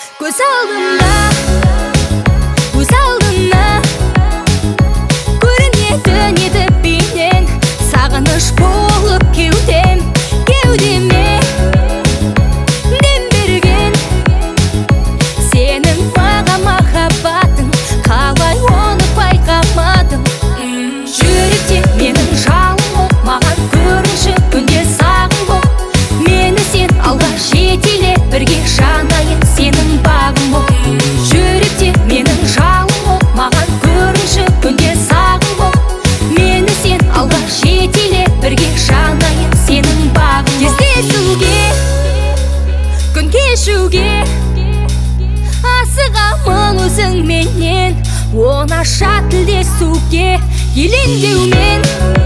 Көз алдымда көрінеді неді бейнең, сағыныш болып кеудем, кеудеме дем берген. Сенің маған махаббатың, қалай оны байқамадым. Жүректе менің жалын бол, маған көрінші күнде сағым бол. Мені сен алға жетеле, бірге жанайын сенің бағым бол. Жүректе менің жалын бол, маған көрінші күнде сағым бол. Мені сен алға жетеле, бірге жанайын сенің бағым бол. Кездесуге, күн кешуге асығамын өзіңменен, оңаша тілдесуге елеңдеумен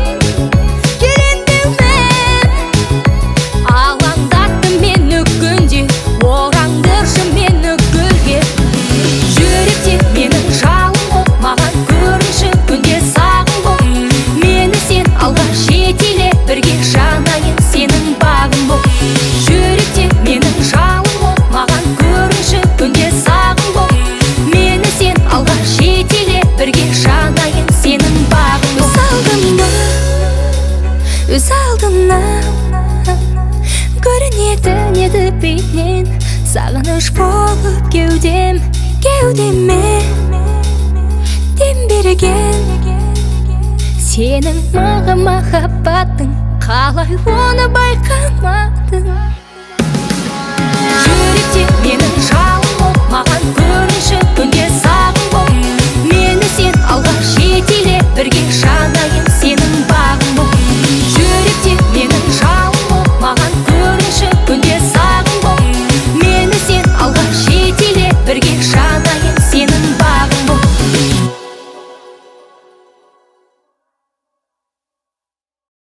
алаңдаттың мені күнде, ораңдыршы мені гүлге. Жүректе менің жалын бол, маған көрінші күнде сағым бол. Мені сен алға жетеле, бірге жанайын сенің бағым бол. Жүректе менің жалын бол, маған көрінші күнде сағым бол. Мені сен алға жетеле, бірге жанайын сенің бағым бол. Өз алдымнан көрінеді неді бейнең, сағыныш болып кеудем, кеудеме дем берген. Сенің маған махаббатың, қалай оны байқамадың.